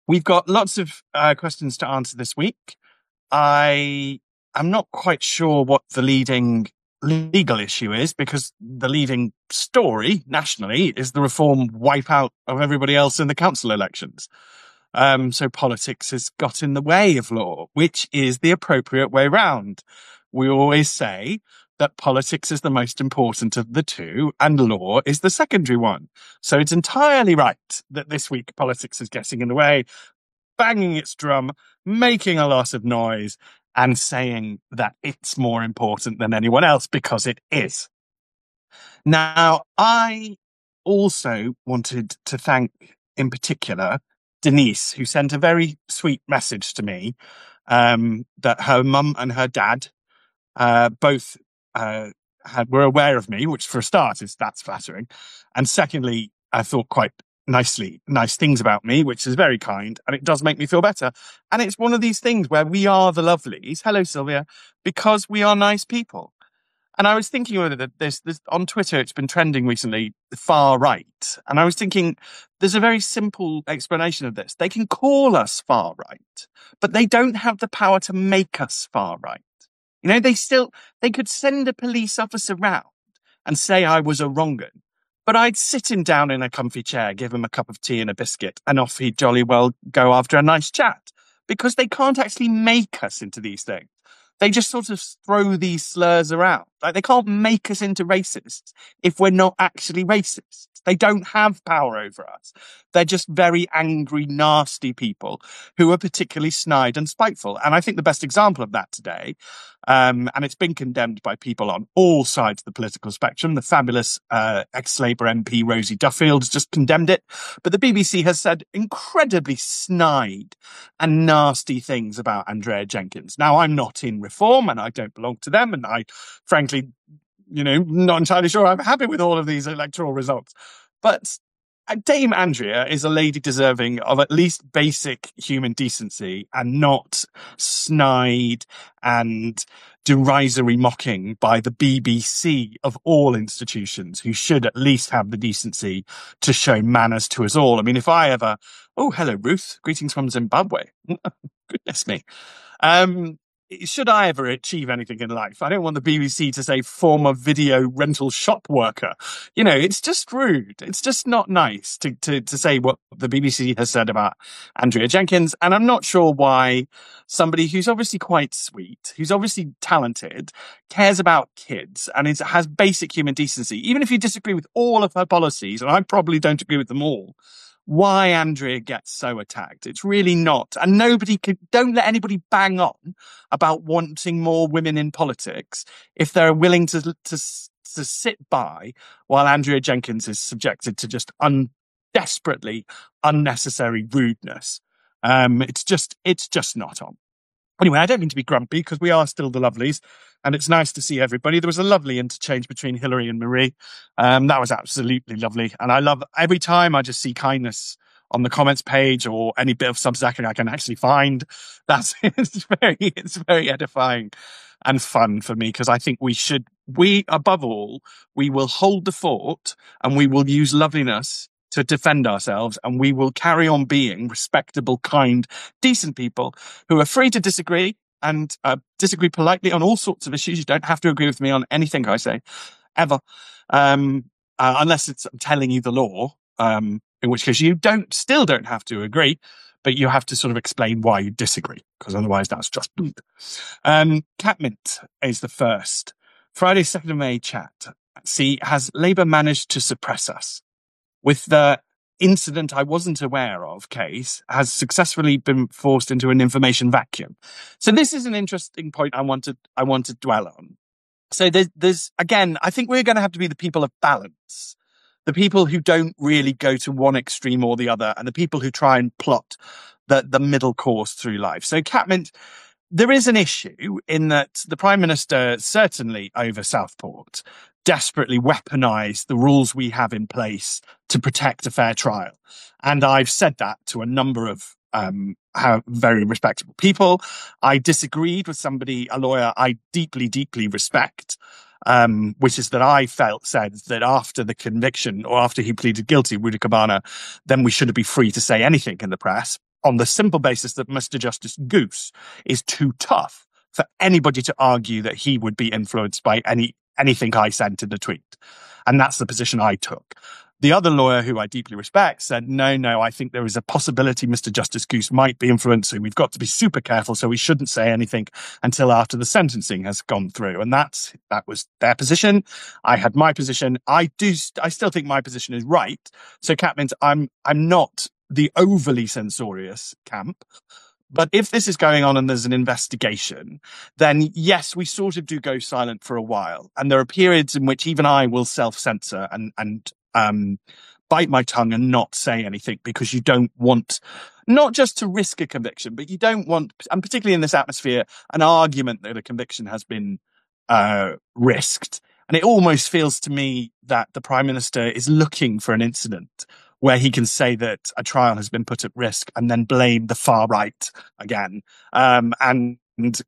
We've got lots of questions to answer this week. I am not quite sure what the leading legal issue is, because the leading story nationally is the Reform wipeout of everybody else in the council elections. So politics has got in the way of law, which is the appropriate way round. We always say that politics is the most important of the two and law is the secondary one. So it's entirely right that this week politics is getting in the way, banging its drum, making a lot of noise, and saying that it's more important than anyone else, because it is. Now, I also wanted to thank, in particular, Denise, who sent a very sweet message to me, that her mum and her dad both were aware of me, which for a start that's flattering. And secondly, I thought quite nice things about me, which is very kind, and it does make me feel better. And it's one of these things where we are the lovelies, hello Sylvia, because we are nice people. And I was thinking that this on Twitter, it's been trending recently, the far right. And I was thinking, there's a very simple explanation of this. They can call us far right, but they don't have the power to make us far right. You know, they could send a police officer round and say I was a wrong 'un, but I'd sit him down in a comfy chair, give him a cup of tea and a biscuit, and off he'd jolly well go after a nice chat, because they can't actually make us into these things. They just sort of throw these slurs around. Like, they can't make us into racists if we're not actually racists. They don't have power over us. They're just very angry, nasty people who are particularly snide and spiteful. And I think the best example of that today, and it's been condemned by people on all sides of the political spectrum. The fabulous ex-Labour MP Rosie Duffield has just condemned it. But the BBC has said incredibly snide and nasty things about Andrea Jenkins. Now, I'm not in Reform and I don't belong to them. And I, frankly, not entirely sure I'm happy with all of these electoral results. But Dame Andrea is a lady deserving of at least basic human decency, and not snide and derisory mocking by the BBC of all institutions, who should at least have the decency to show manners to us all. I mean, if I ever... Oh, hello, Ruth. Greetings from Zimbabwe. Goodness me. Should I ever achieve anything in life, I don't want the BBC to say former video rental shop worker. It's just rude. It's just not nice to say what the BBC has said about Andrea Jenkins. And I'm not sure why somebody who's obviously quite sweet, who's obviously talented, cares about kids and has basic human decency, even if you disagree with all of her policies, and I probably don't agree with them all, why Andrea gets so attacked. It's really not. And don't let anybody bang on about wanting more women in politics if they're willing to sit by while Andrea Jenkins is subjected to just desperately unnecessary rudeness. It's just not on. Anyway, I don't mean to be grumpy, because we are still the lovelies, and it's nice to see everybody. There was a lovely interchange between Hillary and Marie. That was absolutely lovely. And I love every time I just see kindness on the comments page or any bit of Substacking I can actually find. It's very edifying and fun for me, because I think above all, we will hold the fort and we will use loveliness to defend ourselves, and we will carry on being respectable, kind, decent people who are free to disagree and disagree politely on all sorts of issues. You don't have to agree with me on anything I say, ever, unless I'm telling you the law, in which case you still don't have to agree, but you have to sort of explain why you disagree, because otherwise that's just... Catmint is the first. Friday, 2nd of May chat. Has Labour managed to suppress us? With the incident I wasn't aware of case, has successfully been forced into an information vacuum. So this is an interesting point I want to dwell on. So there's again, I think we're going to have to be the people of balance, the people who don't really go to one extreme or the other, and the people who try and plot the middle course through life. So Catmint, there is an issue in that the Prime Minister, certainly over Southport, desperately weaponized the rules we have in place to protect a fair trial. And I've said that to a number of very respectable people. I disagreed with a lawyer I deeply, deeply respect, which is that I said that after the conviction, or after he pleaded guilty, Rudy Cabana, then we shouldn't be free to say anything in the press. on the simple basis that Mr. Justice Goose is too tough for anybody to argue that he would be influenced by anything I sent in the tweet. And that's the position I took. The other lawyer, who I deeply respect, said, no, I think there is a possibility Mr. Justice Goose might be influencing. We've got to be super careful, so we shouldn't say anything until after the sentencing has gone through. And that was their position. I had my position. I still think my position is right. So, Catmint, I'm not the overly censorious camp. But if this is going on and there's an investigation, then yes, we sort of do go silent for a while. And there are periods in which even I will self-censor and bite my tongue and not say anything, because you don't want not just to risk a conviction, but you don't want, and particularly in this atmosphere, an argument that a conviction has been risked. And it almost feels to me that the Prime Minister is looking for an incident where he can say that a trial has been put at risk and then blame the far right again. And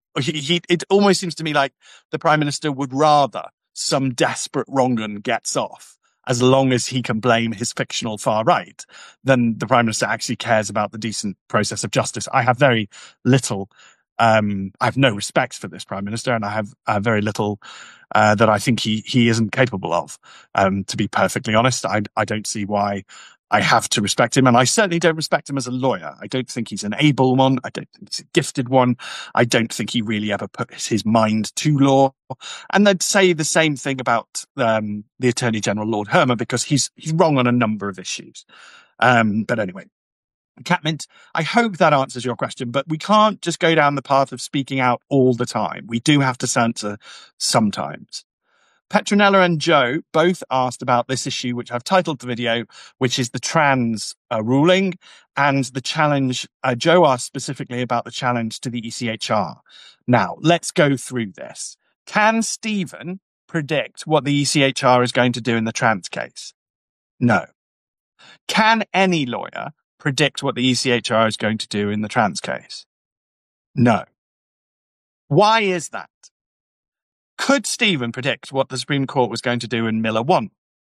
it almost seems to me like the Prime Minister would rather some desperate wrong-un gets off, as long as he can blame his fictional far right, than the Prime Minister actually cares about the decent process of justice. I have very little, I have no respect for this Prime Minister, and I have very little that I think he isn't capable of. To be perfectly honest, I don't see why I have to respect him, and I certainly don't respect him as a lawyer. I don't think he's an able one. I don't think he's a gifted one. I don't think he really ever puts his mind to law. And they'd say the same thing about the Attorney General, Lord Hermer, because he's wrong on a number of issues. But anyway, Catmint, I hope that answers your question, but we can't just go down the path of speaking out all the time. We do have to censor sometimes. Petronella and Joe both asked about this issue, which I've titled the video, which is the trans ruling, and the challenge. Joe asked specifically about the challenge to the ECHR. Now, let's go through this. Can Stephen predict what the ECHR is going to do in the trans case? No. Can any lawyer predict what the ECHR is going to do in the trans case? No. Why is that? Could Stephen predict what the Supreme Court was going to do in Miller 1?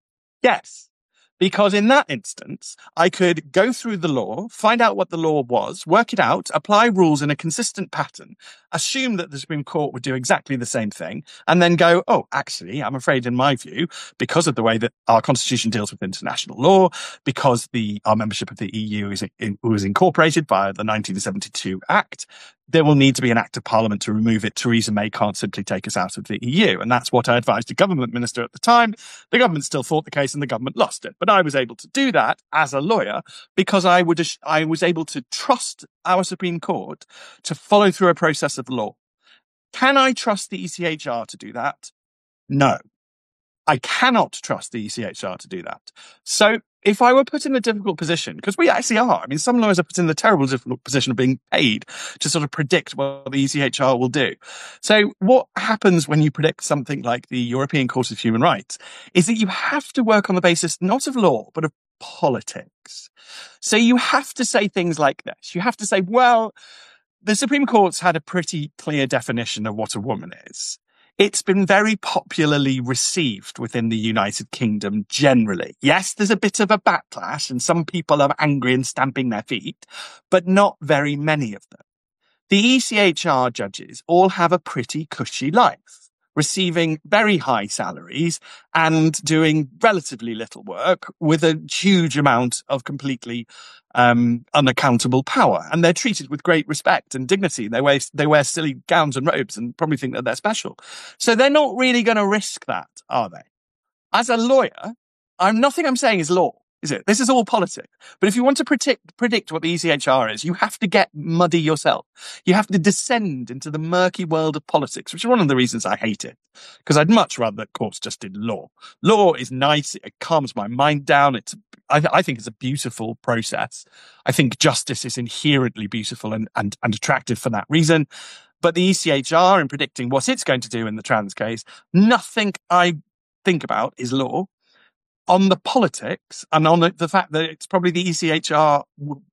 Yes. Because in that instance, I could go through the law, find out what the law was, work it out, apply rules in a consistent pattern, assume that the Supreme Court would do exactly the same thing, and then go, oh, actually, I'm afraid in my view, because of the way that our constitution deals with international law, because our membership of the EU was incorporated by the 1972 Act, there will need to be an act of parliament to remove it. Theresa May can't simply take us out of the EU. And that's what I advised the government minister at the time. The government still fought the case and the government lost it. But I was able to do that as a lawyer because I was able to trust our Supreme Court to follow through a process of law. Can I trust the ECHR to do that? No. I cannot trust the ECHR to do that. So if I were put in a difficult position, because we actually are, I mean, some lawyers are put in the terrible difficult position of being paid to sort of predict what the ECHR will do. So what happens when you predict something like the European Court of Human Rights is that you have to work on the basis not of law, but of politics. So you have to say things like this. You have to say, well, the Supreme Court's had a pretty clear definition of what a woman is. It's been very popularly received within the United Kingdom generally. Yes, there's a bit of a backlash and some people are angry and stamping their feet, but not very many of them. The ECHR judges all have a pretty cushy life, receiving very high salaries and doing relatively little work with a huge amount of completely unaccountable power. And they're treated with great respect and dignity. They wear silly gowns and robes and probably think that they're special. So they're not really going to risk that, are they? As a lawyer, nothing I'm saying is law, is it? This is all politics. But if you want to predict what the ECHR is, you have to get muddy yourself. You have to descend into the murky world of politics, which is one of the reasons I hate it. Because I'd much rather that courts just did law. Law is nice. It calms my mind down. I think it's a beautiful process. I think justice is inherently beautiful and attractive for that reason. But the ECHR, in predicting what it's going to do in the trans case, nothing I think about is law. On the politics and on the fact that it's probably the ECHR,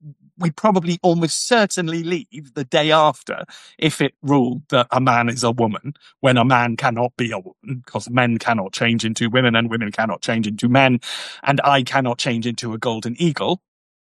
we probably almost certainly leave the day after if it ruled that a man is a woman when a man cannot be a woman, because men cannot change into women and women cannot change into men and I cannot change into a golden eagle.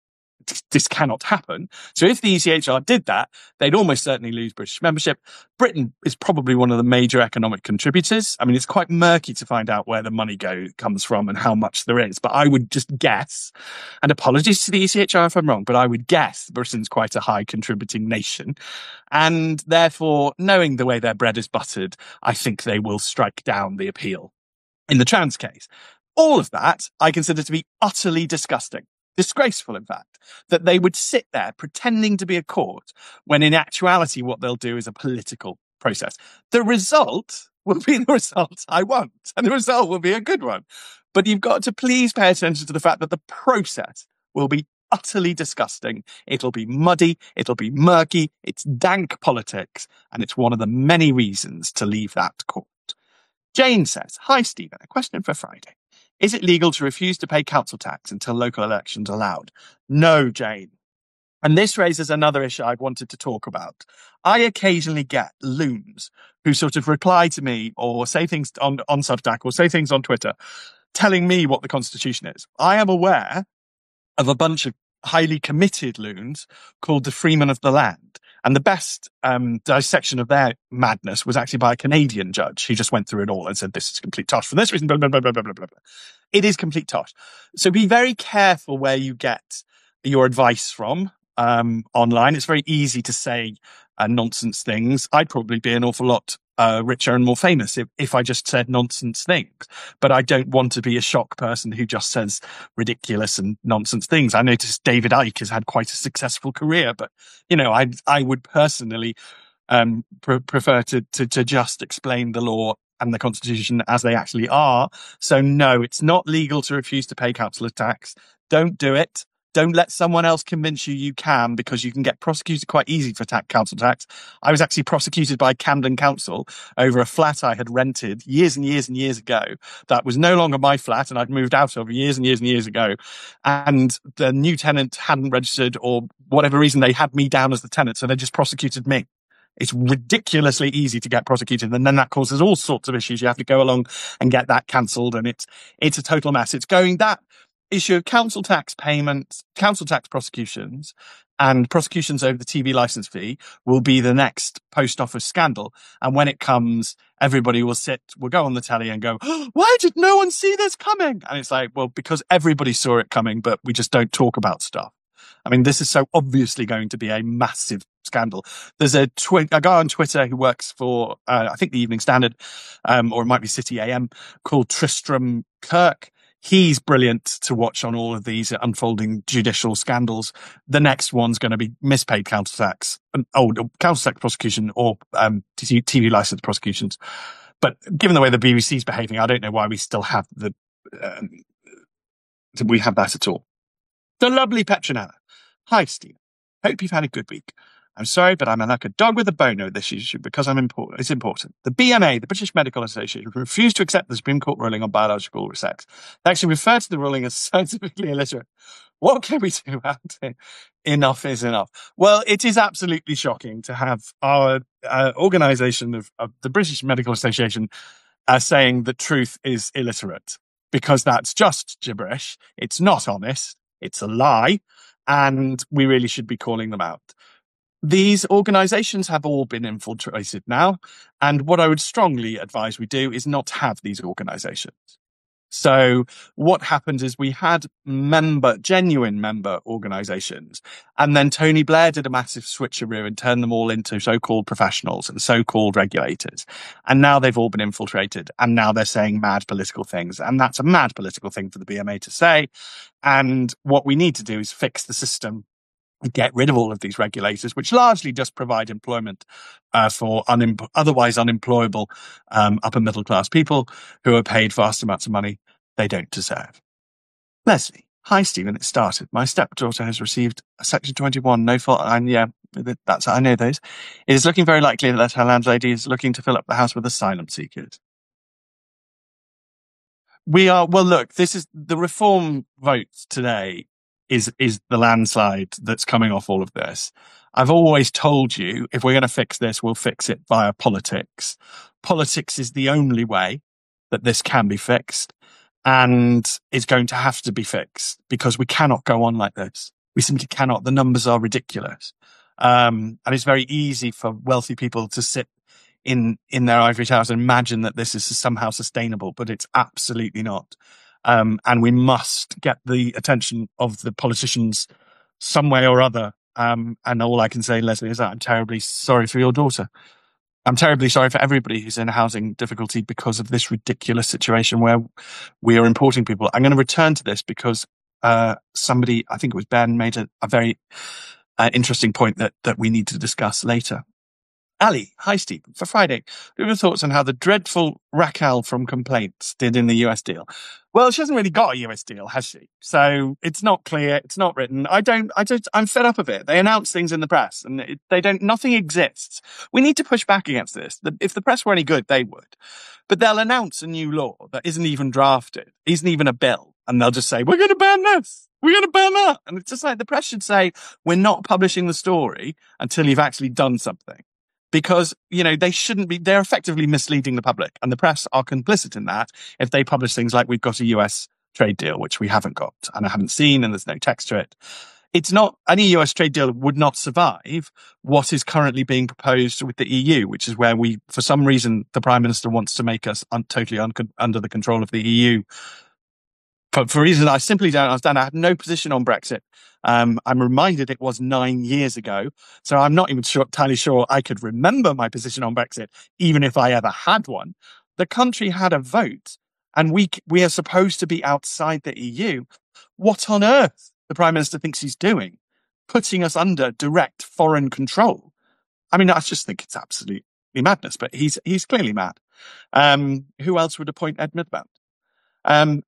this cannot happen. So if the ECHR did that, they'd almost certainly lose British membership. Britain is probably one of the major economic contributors. I mean, it's quite murky to find out where the money comes from and how much there is. But I would just guess, and apologies to the ECHR if I'm wrong, but I would guess Britain's quite a high contributing nation. And therefore, knowing the way their bread is buttered, I think they will strike down the appeal in the trans case. All of that I consider to be utterly disgusting. Disgraceful, in fact, that they would sit there pretending to be a court when in actuality what they'll do is a political process. The result will be the result I want, and the result will be a good one. But you've got to please pay attention to the fact that the process will be utterly disgusting. It'll be muddy, it'll be murky, it's dank politics, and it's one of the many reasons to leave that court. Jane says, "Hi, Stephen, a question for Friday. Is it legal to refuse to pay council tax until local elections are allowed?" No, Jane. And this raises another issue I've wanted to talk about. I occasionally get loons who sort of reply to me or say things on Substack or say things on Twitter telling me what the Constitution is. I am aware of a bunch of highly committed loons called the Freemen of the Land. And the best dissection of their madness was actually by a Canadian judge. He just went through it all and said, this is complete tosh for this reason, blah, blah, blah, blah, blah, blah, blah. It is complete tosh. So be very careful where you get your advice from online. It's very easy to say nonsense things. I'd probably be an awful lot richer and more famous if I just said nonsense things. But I don't want to be a shock person who just says ridiculous and nonsense things. I noticed David Icke has had quite a successful career, but I would personally prefer to just explain the law and the Constitution as they actually are. So no, it's not legal to refuse to pay council tax. Don't do it. Don't let someone else convince you can, because you can get prosecuted quite easy for council tax. I was actually prosecuted by Camden Council over a flat I had rented years and years and years ago. That was no longer my flat, and I'd moved out of years and years and years ago. And the new tenant hadn't registered, or whatever reason, they had me down as the tenant, so they just prosecuted me. It's ridiculously easy to get prosecuted, and then that causes all sorts of issues. You have to go along and get that cancelled, and it's a total mess. It's going that issue of council tax payments, council tax prosecutions, and prosecutions over the TV license fee will be the next post office scandal. And when it comes, everybody will go on the telly and go, oh, why did no one see this coming? And it's like, well, because everybody saw it coming, but we just don't talk about stuff. I mean, this is so obviously going to be a massive scandal. There's a guy on Twitter who works for, I think the Evening Standard, or it might be City AM, called Tristram Kirk. He's brilliant to watch on all of these unfolding judicial scandals. The next one's going to be mispaid council tax, council tax prosecution, or TV license prosecutions. But given the way the BBC's behaving, I don't know why we still have that at all. The lovely Petronella. Hi, Steve. Hope you've had a good week. I'm sorry, but I'm like a dog with a bone over this issue because it's important. The BMA, the British Medical Association, refused to accept the Supreme Court ruling on biological sex. They actually referred to the ruling as scientifically illiterate. What can we do about it? Enough is enough. Well, it is absolutely shocking to have our organisation of the British Medical Association saying that truth is illiterate, because that's just gibberish. It's not honest. It's a lie. And we really should be calling them out. These organisations have all been infiltrated now, and what I would strongly advise we do is not have these organisations. So what happened is we had genuine member organisations, and then Tony Blair did a massive switcheroo and turned them all into so-called professionals and so-called regulators. And now they've all been infiltrated, and now they're saying mad political things. And that's a mad political thing for the BMA to say. And what we need to do is fix the system, get rid of all of these regulators, which largely just provide employment for otherwise unemployable upper middle class people who are paid vast amounts of money they don't deserve. Leslie. Hi, Stephen. It started. My stepdaughter has received a Section 21 no fault. I know those. It is looking very likely that her landlady is looking to fill up the house with asylum seekers. This is the reform vote today is the landslide that's coming off all of this. I've always told you, if we're going to fix this, we'll fix it via politics. Politics is the only way that this can be fixed, and it's going to have to be fixed because we cannot go on like this. We simply cannot. The numbers are ridiculous. And it's very easy for wealthy people to sit in their ivory towers and imagine that this is somehow sustainable, but it's absolutely not. And we must get the attention of the politicians some way or other. And all I can say, Leslie, is that I'm terribly sorry for your daughter. I'm terribly sorry for everybody who's in housing difficulty because of this ridiculous situation where we are importing people. I'm going to return to this because somebody, I think it was Ben, made a very interesting point that we need to discuss later. Ali, hi Steve. For Friday, what are your thoughts on how the dreadful Raquel from Complaints did in the US deal? Well, she hasn't really got a US deal, has she? So it's not clear. It's not written. I'm fed up of it. They announce things in the press and nothing exists. We need to push back against this. If the press were any good, they would. But they'll announce a new law that isn't even drafted, isn't even a bill. And they'll just say, we're going to ban this. We're going to ban that. And it's just like the press should say, we're not publishing the story until you've actually done something. Because, they shouldn't be, they're effectively misleading the public, and the press are complicit in that if they publish things like we've got a US trade deal, which we haven't got and I haven't seen, and there's no text to it. It's not, any US trade deal would not survive what is currently being proposed with the EU, which is where for some reason, the Prime Minister wants to make us totally under the control of the EU. But for reasons I simply don't understand, I have no position on Brexit. I'm reminded it was 9 years ago. So I'm not even entirely sure I could remember my position on Brexit, even if I ever had one. The country had a vote and we are supposed to be outside the EU. What on earth the Prime Minister thinks he's doing? Putting us under direct foreign control. I mean, I just think it's absolutely madness, but he's clearly mad. Who else would appoint Ed Miliband? Anne.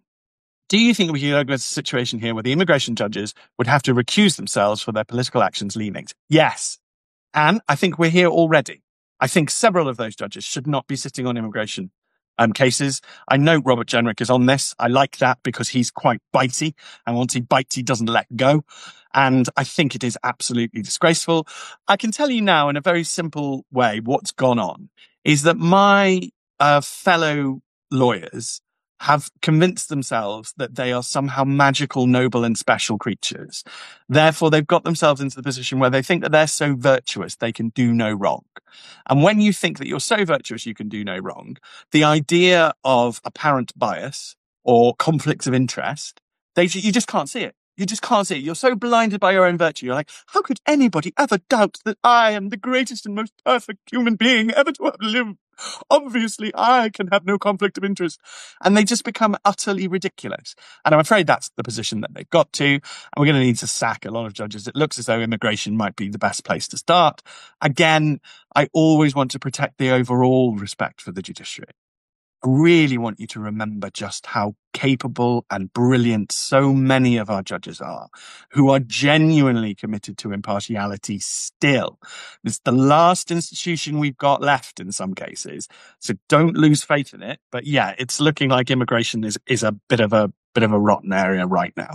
Do you think we could go to a situation here where the immigration judges would have to recuse themselves for their political actions leanings? Yes. And I think we're here already. I think several of those judges should not be sitting on immigration cases. I know Robert Jenrick is on this. I like that because he's quite bitey. And once he bites, he doesn't let go. And I think it is absolutely disgraceful. I can tell you now in a very simple way what's gone on is that my fellow lawyers have convinced themselves that they are somehow magical, noble and special creatures. Therefore, they've got themselves into the position where they think that they're so virtuous, they can do no wrong. And when you think that you're so virtuous, you can do no wrong, the idea of apparent bias or conflicts of interest, you just can't see it. You just can't see it. You're so blinded by your own virtue. You're like, how could anybody ever doubt that I am the greatest and most perfect human being ever to have lived? Obviously, I can have no conflict of interest. And they just become utterly ridiculous. And I'm afraid that's the position that they've got to. And we're going to need to sack a lot of judges. It looks as though immigration might be the best place to start. Again, I always want to protect the overall respect for the judiciary. I really want you to remember just how capable and brilliant so many of our judges are, who are genuinely committed to impartiality still. It's the last institution we've got left in some cases, so don't lose faith in it. But yeah, it's looking like immigration is a bit of a rotten area right now.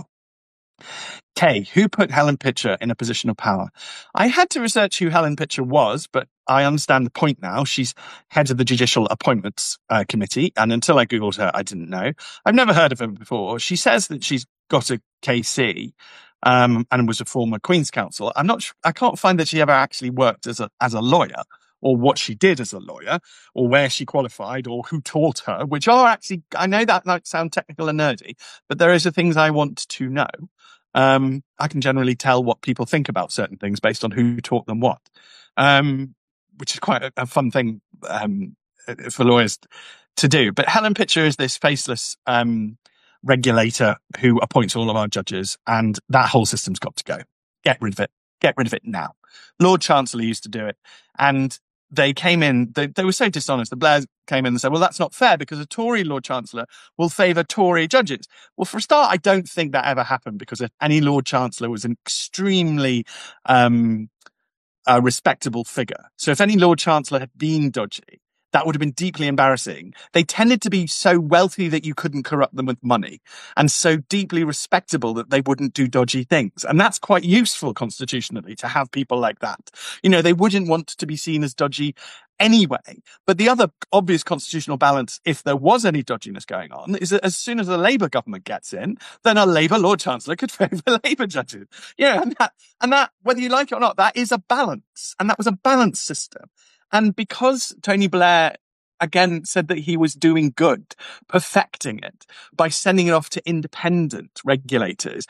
Kay, who put Helen Pitcher in a position of power? I had to research who Helen Pitcher was, but I understand the point now. She's head of the Judicial Appointments Committee, and until I Googled her, I didn't know. I've never heard of her before. She says that she's got a KC and was a former Queen's Counsel. I can't find that she ever actually worked as a lawyer, or what she did as a lawyer, or where she qualified, or who taught her, which are actually, I know that might sound technical and nerdy, but there is the things I want to know. I can generally tell what people think about certain things based on who taught them what, which is quite a fun thing for lawyers to do. But Helen Pitcher is this faceless regulator who appoints all of our judges, and that whole system's got to go. Get rid of it. Get rid of it now. Lord Chancellor used to do it, and they came in, they were so dishonest. The Blairs came in and said, well, that's not fair because a Tory Lord Chancellor will favour Tory judges. Well, for a start, I don't think that ever happened because if any Lord Chancellor was an extremely respectable figure. So if any Lord Chancellor had been dodgy, that would have been deeply embarrassing. They tended to be so wealthy that you couldn't corrupt them with money, and so deeply respectable that they wouldn't do dodgy things. And that's quite useful constitutionally to have people like that. They wouldn't want to be seen as dodgy anyway. But the other obvious constitutional balance, if there was any dodginess going on, is that as soon as the Labour government gets in, then a Labour Lord Chancellor could favour Labour judges. Yeah, and that, whether you like it or not, that is a balance. And that was a balanced system. And because Tony Blair again said that he was doing good, perfecting it by sending it off to independent regulators.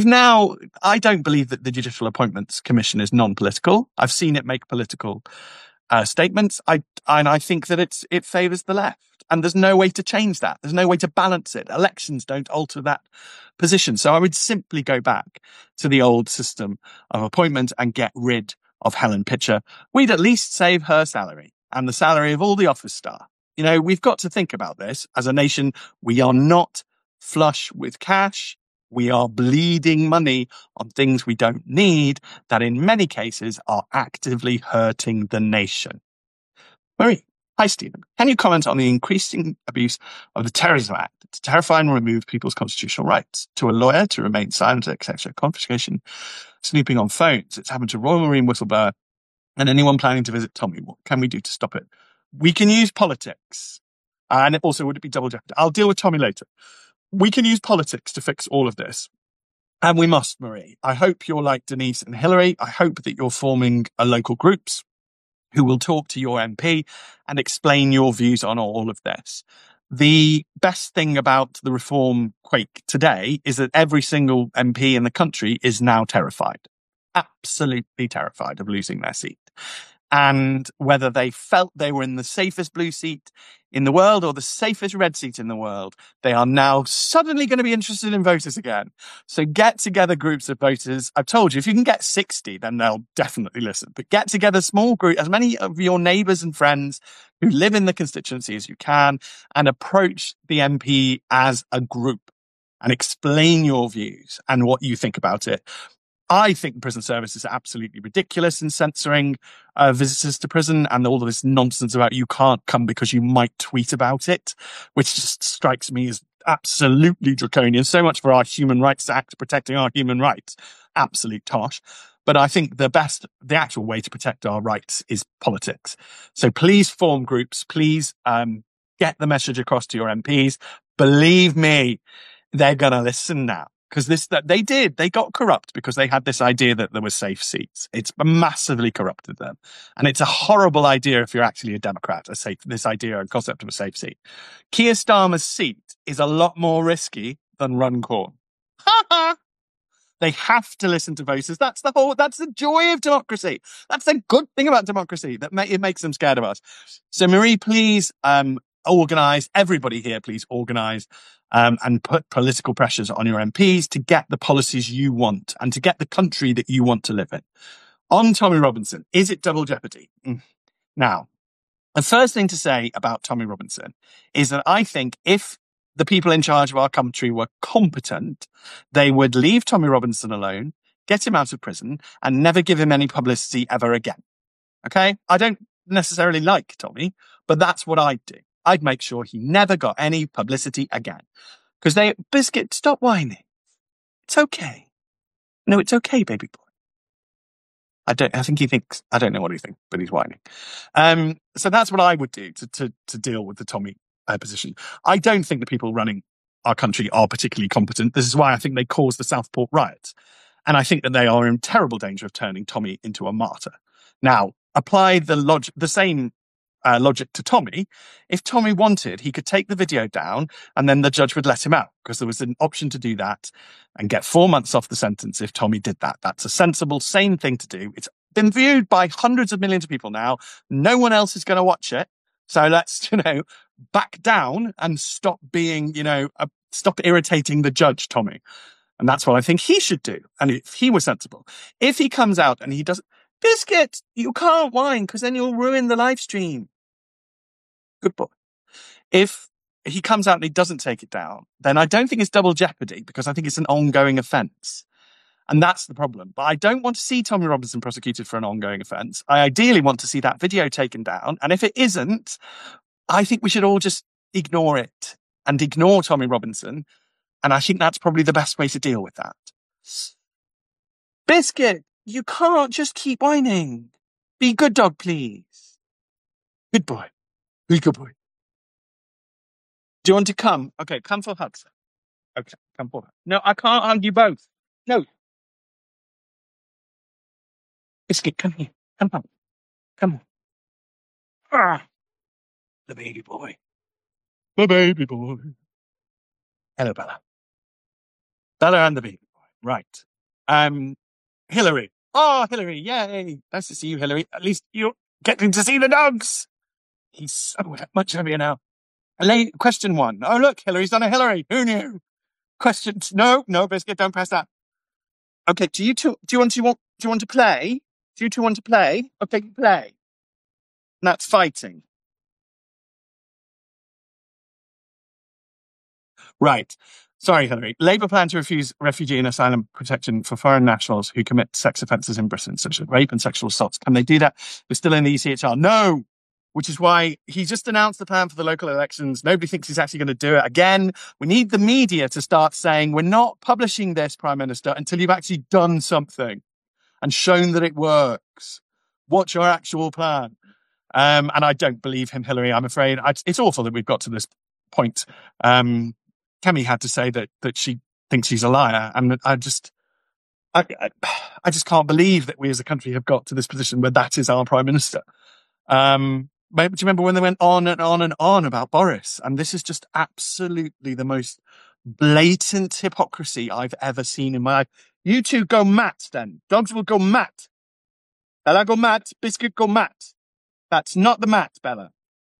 I don't believe that the Judicial Appointments Commission is non-political. I've seen it make political statements. I think that it favours the left. And there's no way to change that. There's no way to balance it. Elections don't alter that position. So I would simply go back to the old system of appointment and get rid of Helen Pitcher. We'd at least save her salary and the salary of all the office staff. You know, we've got to think about this as a nation. We are not flush with cash. We are bleeding money on things we don't need that in many cases are actively hurting the nation. Marie, hi Stephen. Can you comment on the increasing abuse of the Terrorism Act to terrify and remove people's constitutional rights? To a lawyer to remain silent, etc. Confiscation, snooping on phones. It's happened to Royal Marine whistleblower and anyone planning to visit Tommy. What can we do to stop it? We can use politics. And it also, would it be double jeopardy? I'll deal with Tommy later. We can use politics to fix all of this. And we must, Marie. I hope you're like Denise and Hillary. I hope that you're forming local groups who will talk to your MP and explain your views on all of this. The best thing about the reform quake today is that every single MP in the country is now terrified. Absolutely terrified of losing their seat. And whether they felt they were in the safest blue seat in the world or the safest red seat in the world, they are now suddenly going to be interested in voters again. So get together groups of voters. I've told you, if you can get 60, then they'll definitely listen. But get together small group, as many of your neighbours and friends who live in the constituency as you can, and approach the MP as a group and explain your views and what you think about it. I think the prison service is absolutely ridiculous in censoring visitors to prison and all of this nonsense about you can't come because you might tweet about it, which just strikes me as absolutely draconian. So much for our Human Rights Act protecting our human rights. Absolute tosh. But I think the actual way to protect our rights is politics. So please form groups. Please get the message across to your MPs. Believe me, they're going to listen now. Because they got corrupt because they had this idea that there were safe seats. It's massively corrupted them. And it's a horrible idea if you're actually a Democrat, this idea and concept of a safe seat. Keir Starmer's seat is a lot more risky than Runcorn. They have to listen to voters. That's the joy of democracy. That's the good thing about democracy, that it makes them scared of us. So Marie, please, organise, everybody here, please organise, and put political pressures on your MPs to get the policies you want and to get the country that you want to live in. On Tommy Robinson, is it double jeopardy? Now, the first thing to say about Tommy Robinson is that I think if the people in charge of our country were competent, they would leave Tommy Robinson alone, get him out of prison, and never give him any publicity ever again. Okay? I don't necessarily like Tommy, but that's what I'd do. I'd make sure he never got any publicity again. Because Biscuit, stop whining. It's okay. No, it's okay, baby boy. I think he thinks, I don't know what he thinks, but he's whining. So that's what I would do to deal with the Tommy position. I don't think the people running our country are particularly competent. This is why I think they caused the Southport riots. And I think that they are in terrible danger of turning Tommy into a martyr. Now, apply the same logic to Tommy. If Tommy wanted, he could take the video down and then the judge would let him out, because there was an option to do that and get 4 months off the sentence if Tommy did that. That's a sensible, sane thing to do. It's been viewed by hundreds of millions of people now. No one else is going to watch it. So let's, back down and stop being, stop irritating the judge, Tommy. And that's what I think he should do. And if he was sensible, if he comes out and he doesn't, Biscuit, you can't whine because then you'll ruin the live stream. Good boy. If he comes out and he doesn't take it down, then I don't think it's double jeopardy, because I think it's an ongoing offence. And that's the problem. But I don't want to see Tommy Robinson prosecuted for an ongoing offence. I ideally want to see that video taken down. And if it isn't, I think we should all just ignore it and ignore Tommy Robinson. And I think that's probably the best way to deal with that. Biscuit, you can't just keep whining. Be good dog, please. Good boy. Good boy. Do you want to come? Okay, come for hugs. Okay, come for hugs. No, I can't hug you both. No. Biscuit, come here. Come on. Come on. Ah, the baby boy. The baby boy. Hello, Bella. Bella and the baby boy. Right. Hillary. Oh, Hillary. Yay. Nice to see you, Hillary. At least you're getting to see the dogs. He's so much heavier now. Question 1. Oh, look, Hillary's done a Hillary. Who knew? Questions. No, Biscuit, don't press that. Okay, do you want to play? Do you two want to play? Okay, play. And that's fighting. Right. Sorry, Hillary. Labour plan to refuse refugee and asylum protection for foreign nationals who commit sex offences in Britain, such as rape and sexual assaults. Can they do that? We're still in the ECHR. No! Which is why he just announced the plan for the local elections. Nobody thinks he's actually going to do it. Again, we need the media to start saying, we're not publishing this, Prime Minister, until you've actually done something and shown that it works. What's your actual plan? And I don't believe him, Hillary, I'm afraid. It's awful that we've got to this point. Kemi had to say that she thinks he's a liar. And I just can't believe that we as a country have got to this position where that is our Prime Minister. Do you remember when they went on and on and on about Boris? And this is just absolutely the most blatant hypocrisy I've ever seen in my life. You two go mat then. Dogs will go mat. Bella go mat. Biscuit go mat. That's not the mat, Bella.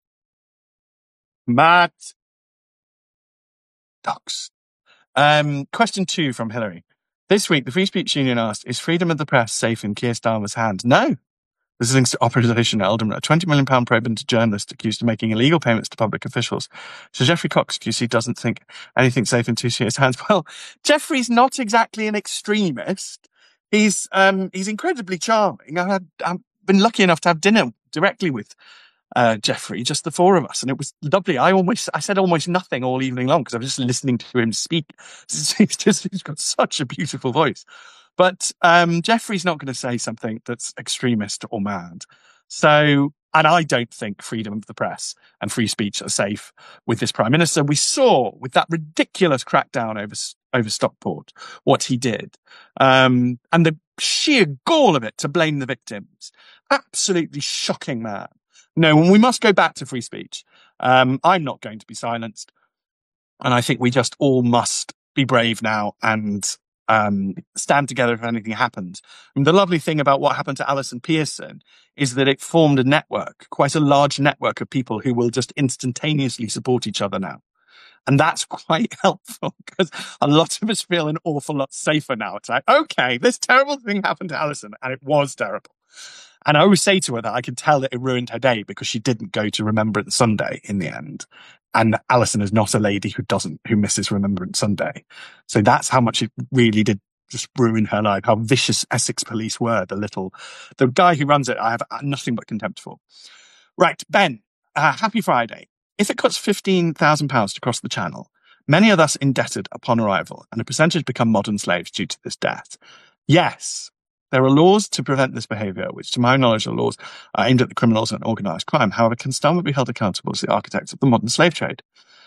Mat. Dogs. Question 2 from Hillary. This week, the Free Speech Union asked, is freedom of the press safe in Keir Starmer's hands? No. This is linked to Operation Eldon, a £20 million probe into journalists accused of making illegal payments to public officials. So Geoffrey Cox, QC, doesn't think anything safe in Tushier's hands. Well, Geoffrey's not exactly an extremist. He's incredibly charming. I've been lucky enough to have dinner directly with Geoffrey, just the four of us, and it was lovely. I said almost nothing all evening long because I was just listening to him speak. He's got such a beautiful voice. But Geoffrey's not going to say something that's extremist or mad. So, and I don't think freedom of the press and free speech are safe with this Prime Minister. We saw with that ridiculous crackdown over Stockport what he did, and the sheer gall of it to blame the victims. Absolutely shocking man. No, we must go back to free speech. I'm not going to be silenced. And I think we just all must be brave now and stand together if anything happens. And the lovely thing about what happened to Alison Pearson is that it formed a network, quite a large network of people who will just instantaneously support each other now. And that's quite helpful because a lot of us feel an awful lot safer now. It's like, okay, this terrible thing happened to Alison, and it was terrible. And I always say to her that I could tell that it ruined her day because she didn't go to Remembrance Sunday in the end. And Alison is not a lady who misses Remembrance Sunday. So that's how much it really did just ruin her life, how vicious Essex police were. The guy who runs it, I have nothing but contempt for. Right, Ben, happy Friday. If it costs £15,000 to cross the Channel, many are thus indebted upon arrival, and a percentage become modern slaves due to this debt. Yes, there are laws to prevent this behaviour, which to my knowledge are laws aimed at the criminals and organised crime. However, can Starmer be held accountable as the architects of the modern slave trade?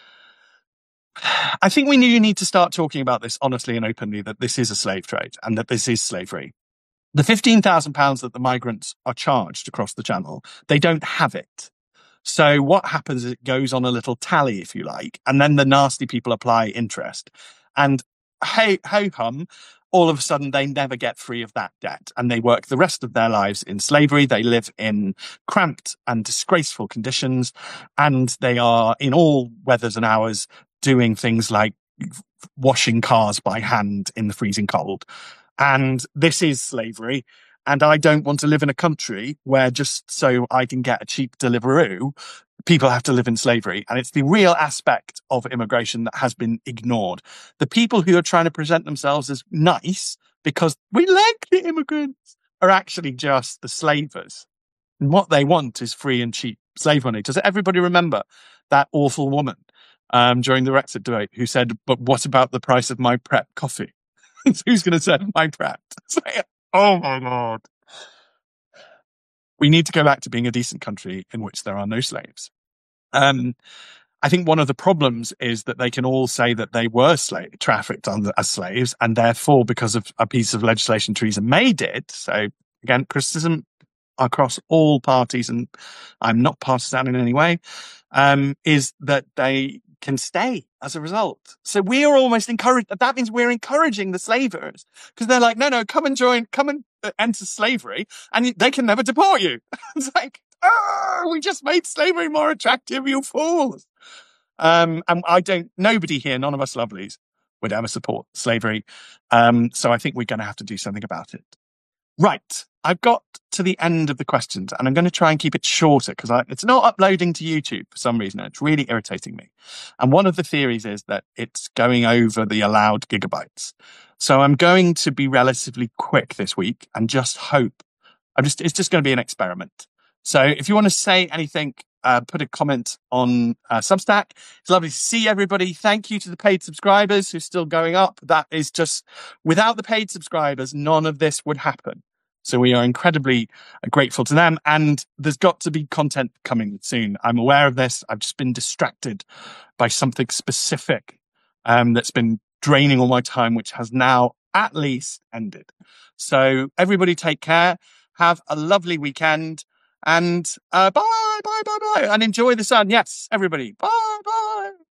I think we need to start talking about this honestly and openly, that this is a slave trade and that this is slavery. The £15,000 that the migrants are charged across the Channel, they don't have it. So what happens is it goes on a little tally, if you like, and then the nasty people apply interest. And hey hum, all of a sudden they never get free of that debt, and they work the rest of their lives in slavery. They live in cramped and disgraceful conditions, and they are in all weathers and hours doing things like washing cars by hand in the freezing cold. And this is slavery. And I don't want to live in a country where just so I can get a cheap Deliveroo, people have to live in slavery. And it's the real aspect of immigration that has been ignored. The people who are trying to present themselves as nice because we like the immigrants are actually just the slavers. And what they want is free and cheap slave money. Does everybody remember that awful woman during the Brexit debate who said, but what about the price of my prep coffee? Who's going to sell my prep? Oh my God. We need to go back to being a decent country in which there are no slaves. I think one of the problems is that they can all say that they were trafficked as slaves, and therefore, because of a piece of legislation Theresa May did, so again, criticism across all parties, and I'm not partisan in any way, is that they can stay as a result. So we are almost encouraged. That means we're encouraging the slavers, because they're like, no, come and enter slavery, and they can never deport you. It's like, we just made slavery more attractive, you fools. And nobody here, none of us lovelies, would ever support slavery. So I think we're going to have to do something about it. Right. I've got to the end of the questions, and I'm going to try and keep it shorter because it's not uploading to YouTube for some reason. It's really irritating me. And one of the theories is that it's going over the allowed gigabytes. So I'm going to be relatively quick this week and just hope. It's just going to be an experiment. So if you want to say anything, put a comment on Substack. It's lovely to see everybody. Thank you to the paid subscribers who're still going up. That is just, without the paid subscribers, none of this would happen. So we are incredibly grateful to them. And there's got to be content coming soon. I'm aware of this. I've just been distracted by something specific that's been draining all my time, which has now at least ended. So everybody take care. Have a lovely weekend. And bye, and enjoy the sun. Yes, everybody. Bye.